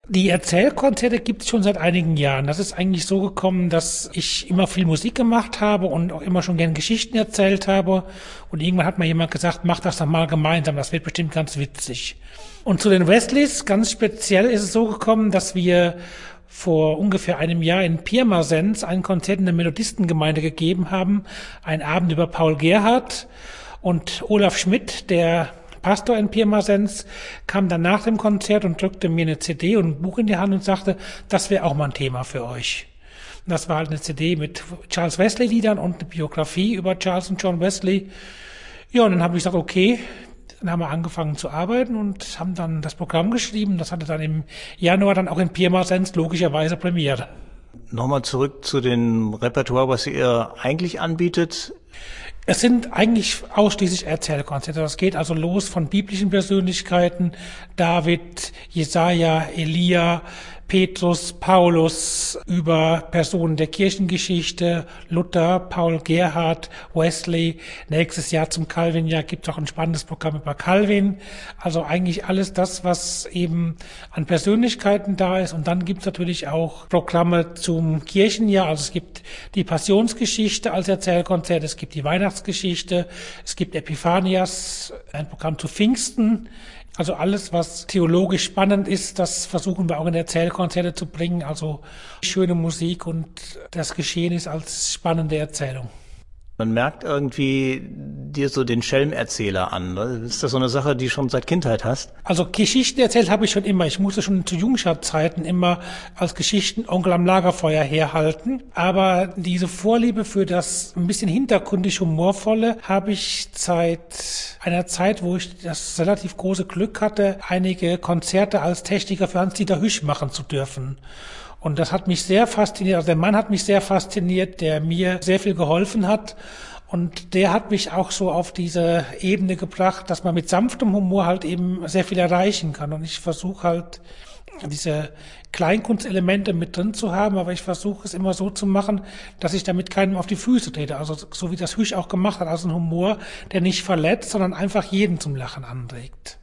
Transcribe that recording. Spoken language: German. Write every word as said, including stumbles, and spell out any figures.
Die Erzählkonzerte gibt es schon seit einigen Jahren. Das ist eigentlich so gekommen, dass ich immer viel Musik gemacht habe und auch immer schon gern Geschichten erzählt habe. Und irgendwann hat mir jemand gesagt, mach das doch mal gemeinsam, das wird bestimmt ganz witzig. Und zu den Wesleys, ganz speziell ist es so gekommen, dass wir vor ungefähr einem Jahr in Pirmasens ein Konzert in der Melodistengemeinde gegeben haben. Ein Abend über Paul Gerhardt und Olaf Schmidt, der Pastor in Pirmasens, kam dann nach dem Konzert und drückte mir eine C D und ein Buch in die Hand und sagte, das wäre auch mal ein Thema für euch. Und das war halt eine C D mit Charles Wesley-Liedern und eine Biografie über Charles und John Wesley. Ja, und dann habe ich gesagt, okay, dann haben wir angefangen zu arbeiten und haben dann das Programm geschrieben. Das hatte dann im Januar dann auch in Pirmasens logischerweise Premiere. Nochmal zurück zu dem Repertoire, was ihr eigentlich anbietet. Es sind eigentlich ausschließlich Erzählkonzerte. Das geht also los von biblischen Persönlichkeiten, David, Jesaja, Elia, Petrus, Paulus, über Personen der Kirchengeschichte, Luther, Paul Gerhardt, Wesley. Nächstes Jahr zum Calvin-Jahr gibt es auch ein spannendes Programm über Calvin. Also eigentlich alles das, was eben an Persönlichkeiten da ist. Und dann gibt es natürlich auch Programme zum Kirchenjahr. Also es gibt die Passionsgeschichte als Erzählkonzert, es gibt die Weihnachtsgeschichte, es gibt Epiphanias, ein Programm zu Pfingsten. Also alles, was theologisch spannend ist, das versuchen wir auch in Erzählkonzerte zu bringen. Also schöne Musik und das Geschehen ist als spannende Erzählung. Man merkt irgendwie dir so den Schelmerzähler an. Ist das so eine Sache, die du schon seit Kindheit hast? Also Geschichten erzählt habe ich schon immer. Ich musste schon zu Jungscharzeiten immer als Geschichtenonkel am Lagerfeuer herhalten. Aber diese Vorliebe für das ein bisschen hintergründig Humorvolle habe ich seit einer Zeit, wo ich das relativ große Glück hatte, einige Konzerte als Techniker für Hans-Dieter Hüsch machen zu dürfen. Und das hat mich sehr fasziniert. Also der Mann hat mich sehr fasziniert, der mir sehr viel geholfen hat. Und der hat mich auch so auf diese Ebene gebracht, dass man mit sanftem Humor halt eben sehr viel erreichen kann. Und ich versuche halt, diese Kleinkunstelemente mit drin zu haben, aber ich versuche es immer so zu machen, dass ich damit keinem auf die Füße trete. Also so wie das Hüsch auch gemacht hat, also ein Humor, der nicht verletzt, sondern einfach jeden zum Lachen anregt.